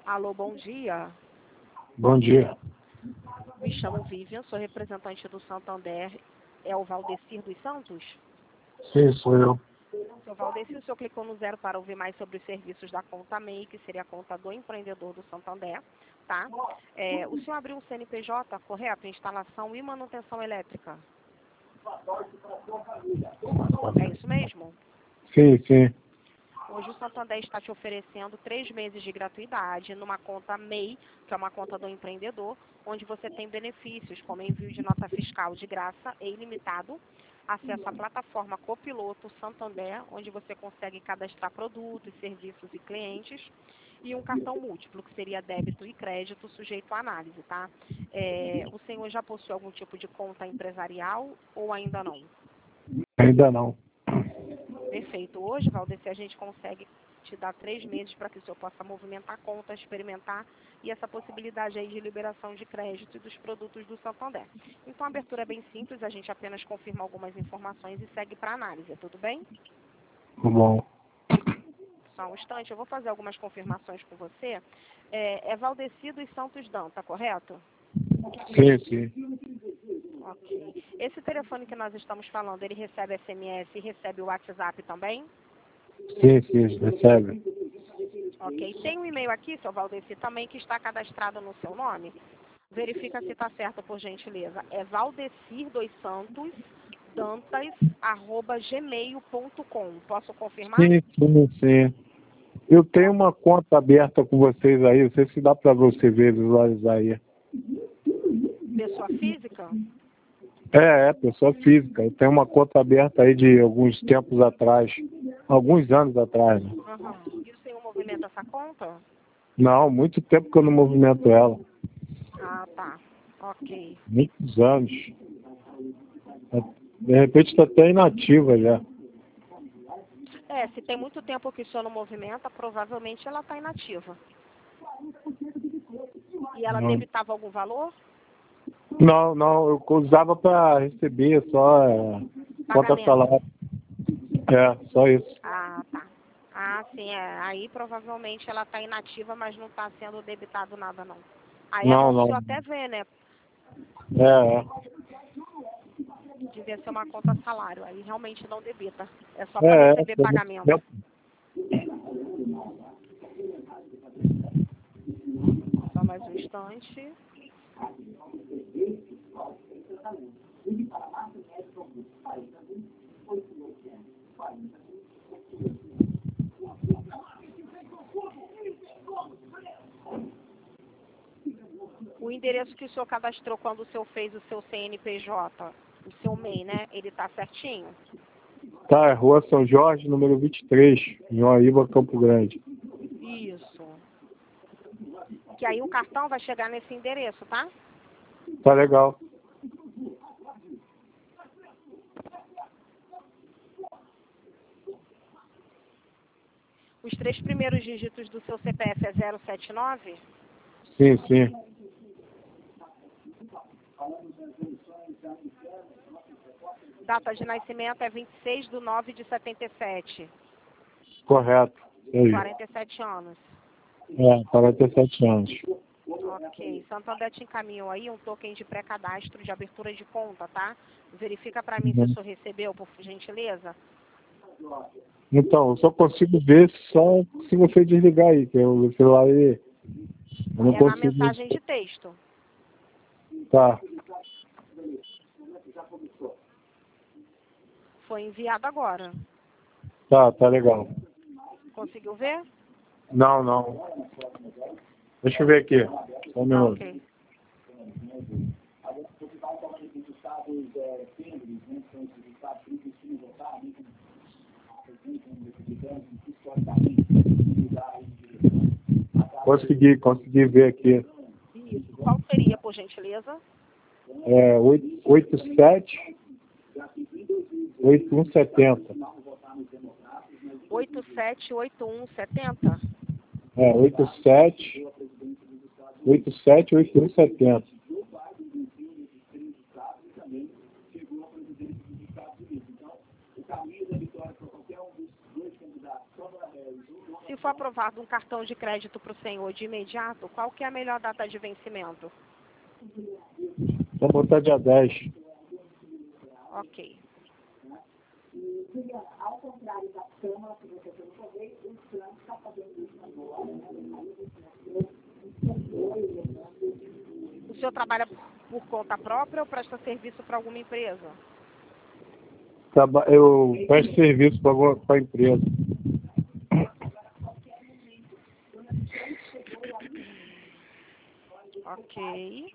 Alô, bom dia. Bom dia. Me chamo Vivian, sou representante do Santander. É o Valdecir dos Santos? Sim, sou eu. Seu Valdecir, o senhor clicou no 0 para ouvir mais sobre os serviços da conta MEI, que seria a conta do empreendedor do Santander, tá? O senhor abriu um CNPJ, correto? Instalação e manutenção elétrica. É isso mesmo? Sim, sim. Hoje o Santander está te oferecendo 3 meses de gratuidade numa conta MEI, que é uma conta do empreendedor, onde você tem benefícios como envio de nota fiscal de graça e ilimitado, acesso à plataforma Copiloto Santander, onde você consegue cadastrar produtos, serviços e clientes, e um cartão múltiplo, que seria débito e crédito, sujeito à análise, tá? O senhor já possui algum tipo de conta empresarial ou ainda não? Ainda não. Perfeito. Hoje, Valdeci, a gente consegue te dar 3 meses para que o senhor possa movimentar a conta, experimentar e essa possibilidade aí de liberação de crédito e dos produtos do Santander. Então, a abertura é bem simples, a gente apenas confirma algumas informações e segue para análise, tudo bem? Tá bom. Só um instante, eu vou fazer algumas confirmações com você. É Valdeci dos Santos Danta, correto? Sim, sim. Ok. Esse telefone que nós estamos falando, ele recebe SMS e recebe o WhatsApp também? Sim, sim, recebe. Ok. Tem um e-mail aqui, seu Valdeci, também que está cadastrado no seu nome. Verifica se está certo, por gentileza. É valdecir2santosdantas@gmail.com. Posso confirmar? Sim, sim, sim. Eu tenho uma conta aberta com vocês aí, não sei se dá para você visualizar aí. Pessoa física? É, pessoa física. Eu tenho uma conta aberta aí de alguns tempos atrás. Alguns anos atrás, né? Uhum. E o senhor movimenta essa conta? Não, muito tempo que eu não movimento ela. Ah, tá. Ok. Muitos anos. De repente está até inativa já. Se tem muito tempo que o senhor não movimenta, provavelmente ela está inativa. E ela Não, debitava algum valor? não, eu usava para receber só conta Pagamento. salário. É, só isso. Ah, tá. Ah, sim, Aí provavelmente ela está inativa, mas não está sendo debitado nada, não. Aí é Não, bom o não. senhor até ver, né? É. Devia ser uma conta salário. Aí realmente não debita. É só para É, receber foi muito pagamento. tempo. Só mais um instante. O endereço que o senhor cadastrou quando o senhor fez o seu CNPJ, o seu MEI, né? Ele está certinho? Tá, é Rua São Jorge, número 23, em Uaíba, Campo Grande. Isso. Que aí o cartão vai chegar nesse endereço, tá? Tá legal. Os 3 primeiros dígitos do seu CPF é 079? Sim, sim. Data de nascimento é 26/9/77. Correto. Aí. 47 anos. 47 anos. Ok. Santander te encaminhou aí um token de pré-cadastro de abertura de conta, tá? Verifica para mim se o senhor recebeu, por gentileza. Então, eu só consigo ver só se você desligar aí, que o celular eu não É na consigo. mensagem de texto. Tá, Foi enviado agora. tá legal. Conseguiu ver? Não. Deixa eu ver aqui. Só um Tá minuto. ok. Consegui ver aqui. Isso. Qual seria, por gentileza? 87 8170. 878170? 87 8170. Se for aprovado um cartão de crédito para o senhor de imediato, qual que é a melhor data de vencimento? Vamos botar dia 10. Ok. O senhor trabalha por conta própria ou presta serviço para alguma empresa? Eu presto serviço para a empresa. Ok.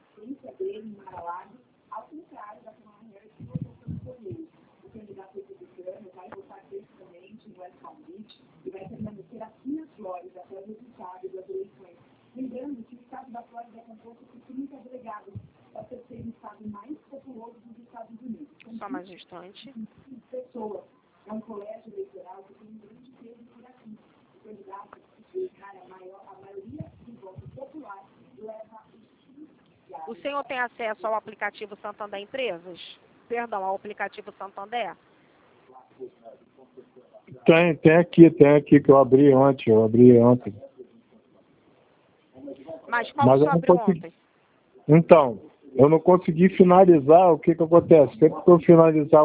Lembrando que o estado da Flórida é composto por 30 delegados, para ser o estado mais populoso dos Estados Unidos. Só mais um instante. Pessoas. É um colégio eleitoral que tem um grande peso por aqui. O candidato que ganha a maioria do voto popular leva O senhor tem acesso ao aplicativo Santander Empresas? Perdão, ao aplicativo Santander? Tem aqui que eu abri ontem. Mas qual que o senhor abriu ontem? Então, eu não consegui finalizar. O que acontece? Sempre que eu finalizar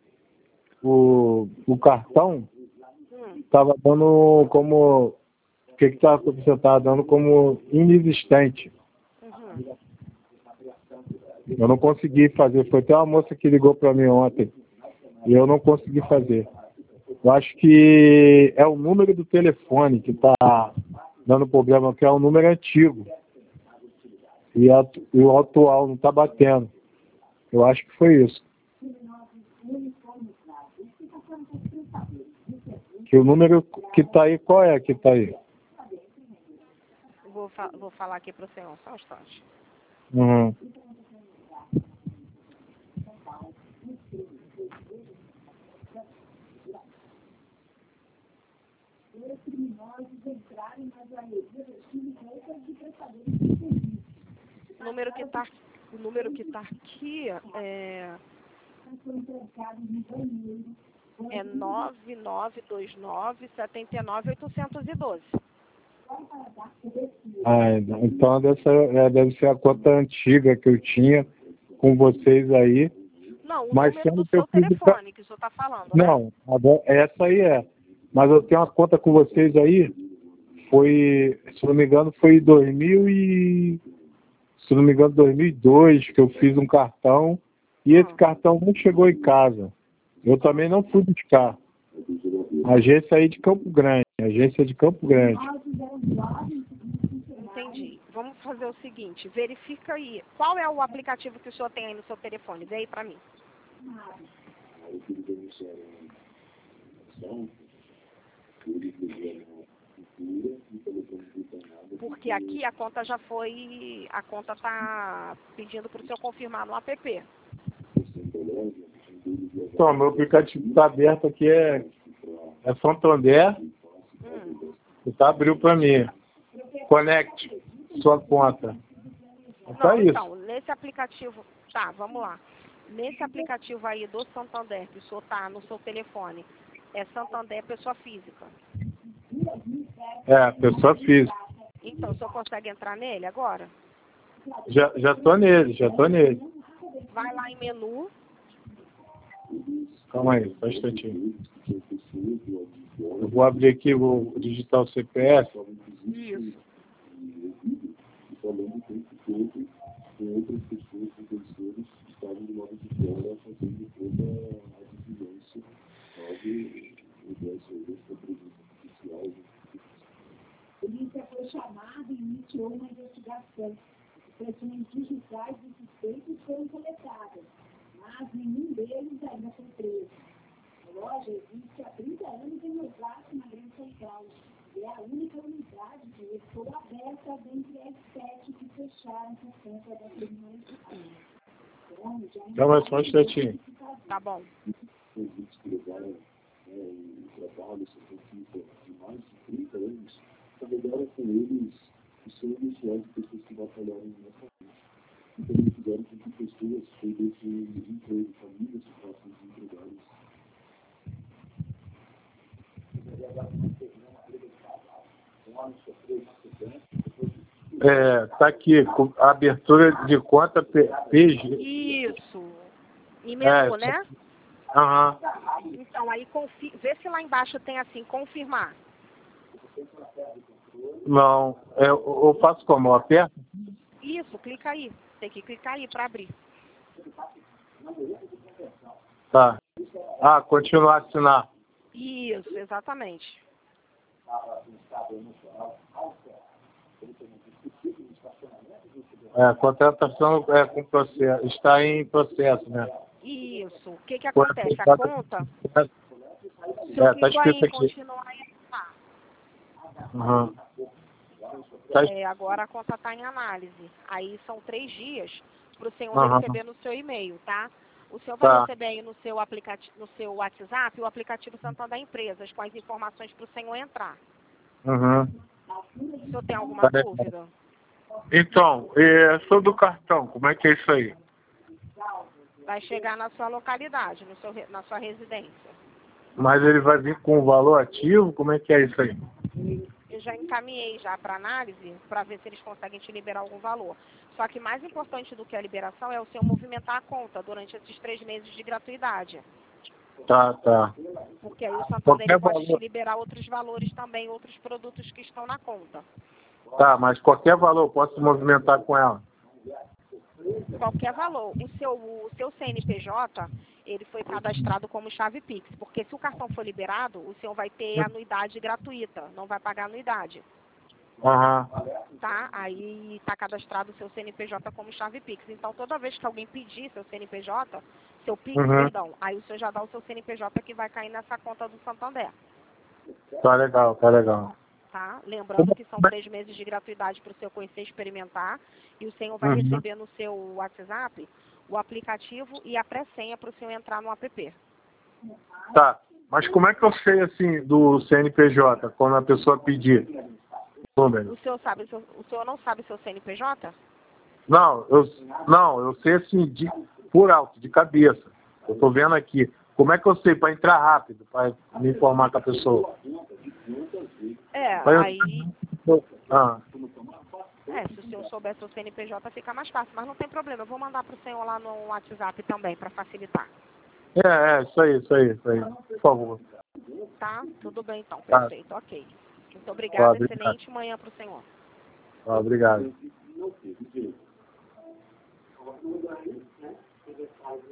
o cartão, estava dando como... O que você estava dando como inexistente. Eu não consegui fazer. Foi até uma moça que ligou para mim ontem. E eu não consegui fazer. Eu acho que é o número do telefone que está dando problema, que é um número antigo. E o atual não está batendo. Eu acho que foi isso. Que o número que está aí, qual é que está aí? Vou falar aqui para o senhor, só um instante. Uhum. O número que tá aqui é 9929-79812. Então deve ser a conta antiga que eu tinha com vocês aí. Não, o Mas número do seu telefone que o senhor está falando, né? Não, essa aí é. Mas eu tenho uma conta com vocês aí, se não me engano, foi em 2002 que eu fiz um cartão e esse cartão não chegou em casa. Eu também não fui buscar. Agência aí de Campo Grande. Entendi. Vamos fazer o seguinte, verifica aí. Qual é o aplicativo que o senhor tem aí no seu telefone? Vê aí para mim. Porque aqui a conta tá pedindo para o senhor confirmar no app. Então, meu aplicativo está aberto aqui, é Santander. Você abriu para mim. Conecte sua conta. Não, isso. então, nesse aplicativo... Tá, vamos lá. Nesse aplicativo aí do Santander, que o senhor tá no seu telefone, é Santander pessoa física? É, pessoa física. Então, o senhor consegue entrar nele agora? Já tô nele. Vai lá em menu. Calma aí, só um instantinho. Eu vou abrir aqui, vou digitar o CPF. Isso. A polícia foi chamada e iniciou uma investigação. Impressões digitais dos suspeitos foram coletadas, mas nenhum deles ainda foi preso. A loja existe há 30 anos em Osasco, na Grande São Paulo. E é a única unidade que ficou aberta dentre as 7 que fecharam por conta da criminalidade. Não, mas só um instantinho. Tá bom. Agora com eles, os seus iniciais de pessoas que batalharam nessa vida. Então, eles fizeram com que pessoas perdessem desemprego, famílias se fossem desempregadas. Tá aqui, a abertura de conta PG. Isso. E menu, né? Aham. Então, aí vê se lá embaixo tem assim, confirmar. Não, eu faço como? Eu aperto? Isso, clica aí. Tem que clicar aí para abrir. Tá. Continuar a assinar. Isso, exatamente. Contratação com processo. Está em processo, né? Isso. O que acontece? A conta... Se eu Tá clico aí escrito em aqui. continuar, aí tá. Uhum. Agora a conta está em análise. Aí são 3 dias para o senhor receber no seu e-mail, tá? O senhor vai receber aí no seu aplicativo, no seu WhatsApp, o aplicativo Santander Empresas, com as informações para o senhor entrar. Uhum. O senhor tem alguma dúvida? Então, sobre o cartão, como é que é isso aí? Vai chegar na sua localidade, na sua residência. Mas ele vai vir com o valor ativo? Como é que é isso aí? Eu já encaminhei já para análise para ver se eles conseguem te liberar algum valor. Só que mais importante do que a liberação é o senhor movimentar a conta durante esses 3 meses de gratuidade. Tá. Porque aí o Santander pode te liberar outros valores também, outros produtos que estão na conta. Tá, mas qualquer valor eu posso movimentar com ela? Qualquer valor. O seu CNPJ, ele foi cadastrado como chave Pix, porque se o cartão for liberado, o senhor vai ter anuidade gratuita, não vai pagar anuidade. Aham. Tá? Aí está cadastrado o seu CNPJ como chave Pix. Então, toda vez que alguém pedir seu CNPJ, seu Pix, perdão, aí o senhor já dá o seu CNPJ que vai cair nessa conta do Santander. Tá legal. Tá? Lembrando que são 3 meses de gratuidade para o senhor conhecer e experimentar. E o senhor vai receber no seu WhatsApp o aplicativo e a pré-senha para o senhor entrar no app. Tá, mas como é que eu sei, assim, do CNPJ, quando a pessoa pedir número? O senhor não sabe seu CNPJ? Não, eu sei, assim, por alto, de cabeça. Eu tô vendo aqui. Como é que eu sei para entrar rápido, para me informar com a pessoa? Se o senhor souber seu CNPJ, fica mais fácil. Mas não tem problema, eu vou mandar para o senhor lá no WhatsApp também, para facilitar. Isso aí, por favor. Tá? Tudo bem então, perfeito, ok. Muito obrigada, excelente manhã para o senhor. Obrigado.